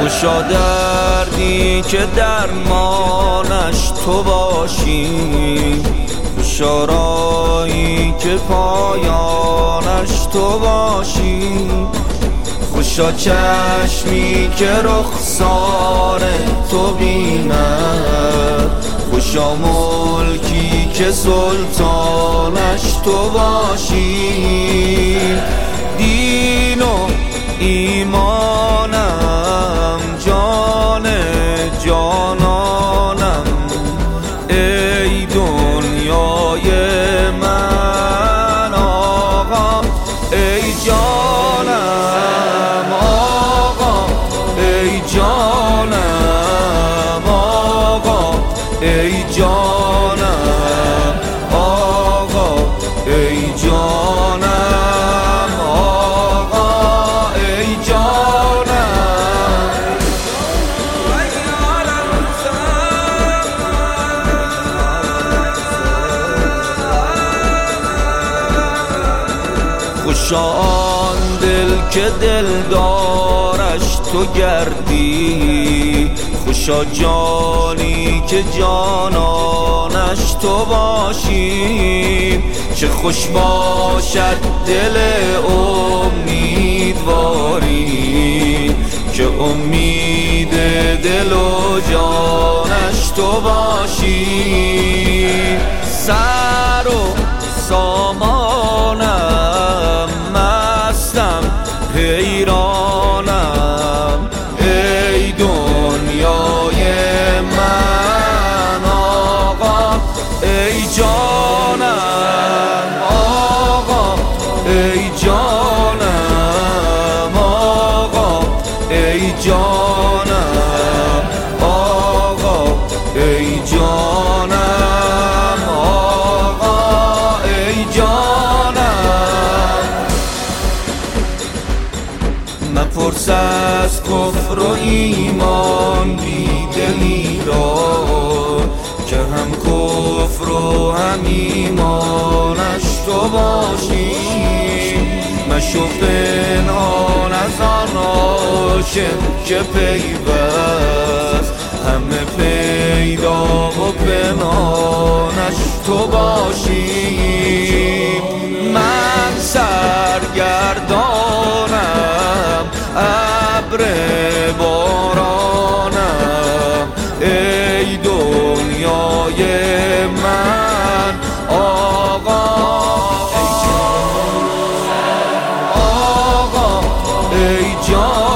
خوشا دردی که درمانش تو باشی، خوشا راهی که پایانش تو باشی، خوشا چشمی که رخسار تو بیند، خوشا ملکی که سلطانش تو باشی. دین و ایمانم، جان جانانم، ای دنیای من آقا، ای جانم آقا، ای جانم آقا، ای جانم آقا، ای جانم آقا، ای جانم. خوشا آن دل که دلدارش تو گردی، خوشا جانی که جانانش تو باشی. چه خوش باشد دل امیدواری که امید دل و جانش تو باشی. سر و سامانم، مستم حیرانم، ای دنیای من آقا، ای جانم آقا، ای جانم آقا، ای جانم آقا، ای جانم آقا، ای جانم. مپرس از کفر و ایمان بیدلی را، که هم کفر و هم ایمانش تو باشی. مشو پنهان از آن عاشق که پیوست، همه پیدا و پنهانش تو باشی. من سرگردانم، ابر بارانم، ای دنیای من آقا، ای جان آقا، ای جان